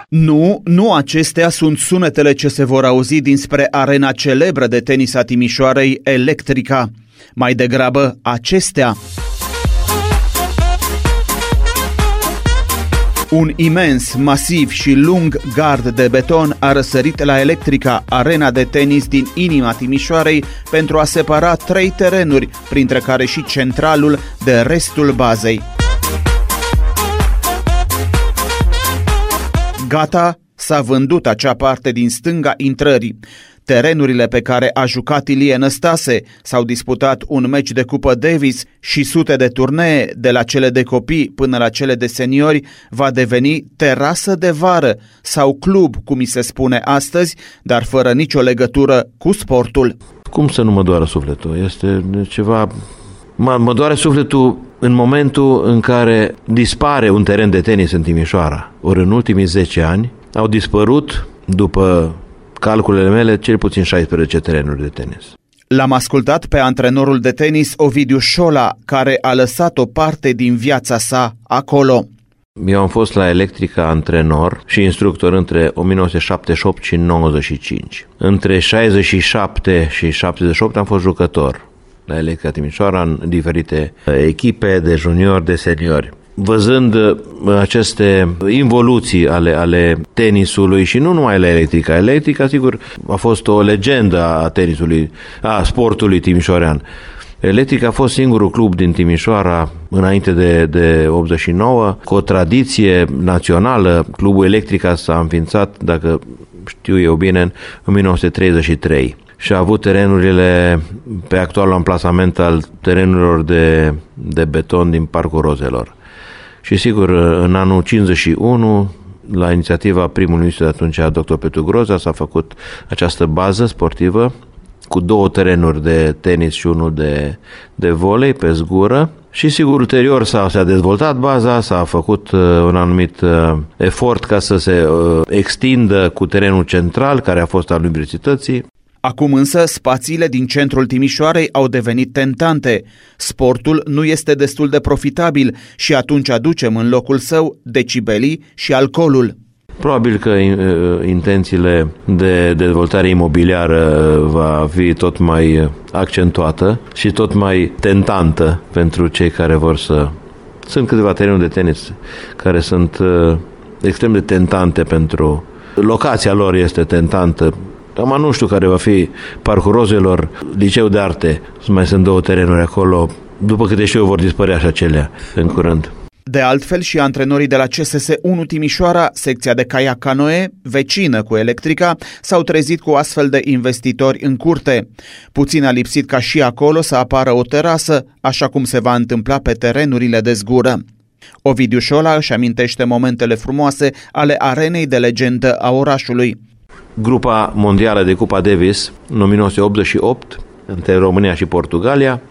Nu acestea sunt sunetele ce se vor auzi dinspre arena celebră de tenis a Timișoarei, Electrica. Mai degrabă acestea. Un imens, masiv și lung gard de beton a răsărit la Electrica, arena de tenis din inima Timișoarei, pentru a separa 3 terenuri, printre care și centralul, de restul bazei. Gata, s-a vândut acea parte din stânga intrării. Terenurile pe care a jucat Ilie Năstase, s-au disputat un meci de Cupă Davis și sute de turnee, de la cele de copii până la cele de seniori, va deveni terasă de vară sau club, cum îi se spune astăzi, dar fără nicio legătură cu sportul. Cum să nu mă doară sufletul? Este ceva... Mă doare sufletul în momentul în care dispare un teren de tenis în Timișoara. Ori în ultimii 10 ani au dispărut, după calculele mele, cel puțin 16 terenuri de tenis. L-am ascultat pe antrenorul de tenis Ovidiu Șola, care a lăsat o parte din viața sa acolo. Eu am fost la Electrica antrenor și instructor între 1978 și 95. Între 67 și 78 am fost jucător la Electrica Timișoara în diferite echipe de juniori, de seniori. Văzând aceste involuții ale tenisului și nu numai la Electrica. Electrica, sigur, a fost o legendă a tenisului, a sportului timișorean. Electrica a fost singurul club din Timișoara înainte de 89, cu o tradiție națională. Clubul Electrica s-a înființat, dacă știu eu bine, în 1933. Și a avut terenurile pe actualul amplasament al terenurilor de beton din Parcul Rozelor. Și sigur, în anul 51, la inițiativa primului ministru de atunci, Dr. Petru Groza, s-a făcut această bază sportivă cu 2 terenuri de tenis și unul de volei pe zgură. Și sigur, ulterior s-a dezvoltat baza, s-a făcut un anumit efort ca să se extindă cu terenul central, care a fost al universității. Acum însă, spațiile din centrul Timișoarei au devenit tentante. Sportul nu este destul de profitabil și atunci aducem în locul său decibelii și alcoolul. Probabil că intențiile de dezvoltare imobiliară va fi tot mai accentuată și tot mai tentantă pentru cei care vor să... Sunt câteva terenuri de tenis care sunt extrem de tentante pentru... Locația lor este tentantă. Acum nu știu care va fi Parcul Rozelor, Liceu de Arte, mai sunt 2 terenuri acolo, după câte știu vor dispărea și acelea în curând. De altfel și antrenorii de la CSS 1 Timișoara, secția de caiac canoe, vecină cu Electrica, s-au trezit cu astfel de investitori în curte. Puțin a lipsit ca și acolo să apară o terasă, așa cum se va întâmpla pe terenurile de zgură. Ovidiu Șola își amintește momentele frumoase ale arenei de legendă a orașului. Grupa mondială de Cupa Davis în 1988 între România și Portugalia,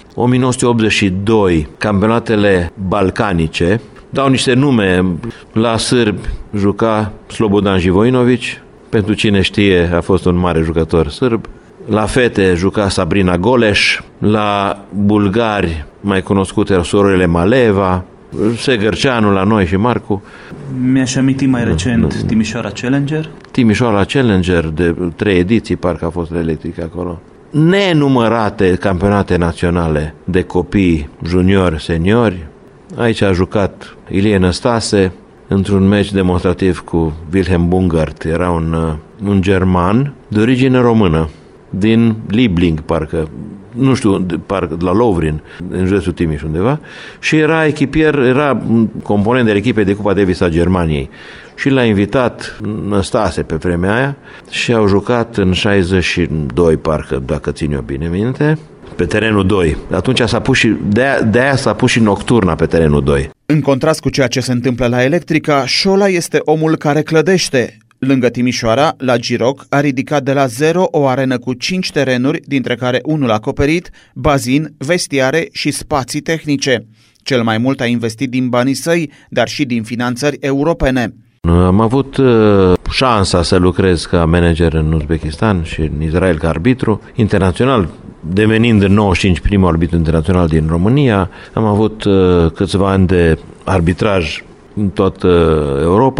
1982 campionatele balcanice, dau niște nume, la sârbi juca Slobodan Živojinović, pentru cine știe a fost un mare jucător sârb, la fete juca Sabrina Goleș, la bulgari mai cunoscute erau surorile Maleva, Segărceanu la noi și Marcu. Mi-aș aminti mai recent Timișoara Challenger. Timișoara Challenger, de 3 ediții parcă a fost la Electrica acolo. Nenumărate campionate naționale de copii, juniori, seniori. Aici a jucat Ilie Năstase într-un meci demonstrativ cu Wilhelm Bungart. Era un german de origine română, din Liebling parcă, nu știu, parcă la Lovrin, în județul Timiș undeva, și era echipier, era component de echipei de Cupa Davis a Germaniei. Și l-a invitat Năstase pe vremea aia și au jucat în 62, parcă, dacă țin eu bine minte, pe terenul 2. Atunci s-a pus și, de-aia s-a pus și nocturna pe terenul 2. În contrast cu ceea ce se întâmplă la Electrica, Șola este omul care clădește. Lângă Timișoara, la Giroc, a ridicat de la zero o arenă cu 5 terenuri, dintre care unul acoperit, bazin, vestiare și spații tehnice. Cel mai mult a investit din banii săi, dar și din finanțări europene. Am avut șansa să lucrez ca manager în Uzbekistan și în Israel ca arbitru internațional, devenind în 95 primul arbitru internațional din România. Am avut câțiva ani de arbitraj în toată Europa,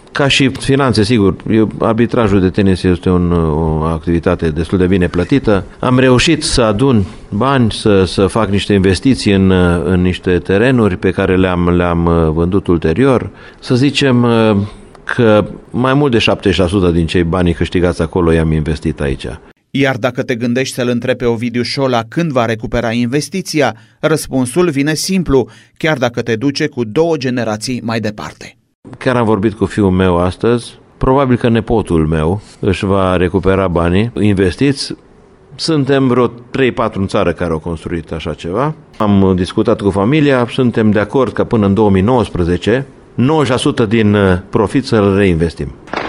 Ca și finanțe, sigur, arbitrajul de tenis este o activitate destul de bine plătită. Am reușit să adun bani, să fac niște investiții în niște terenuri pe care le-am vândut ulterior. Să zicem că mai mult de 70% din cei bani câștigați acolo i-am investit aici. Iar dacă te gândești să-l întrebi pe Ovidiu Șola când va recupera investiția, răspunsul vine simplu, chiar dacă te duce cu 2 generații mai departe. Chiar am vorbit cu fiul meu astăzi, probabil că nepotul meu își va recupera banii investiți. Suntem vreo 3-4 în țară care au construit așa ceva. Am discutat cu familia, suntem de acord că până în 2019 90% din profit să-l reinvestim.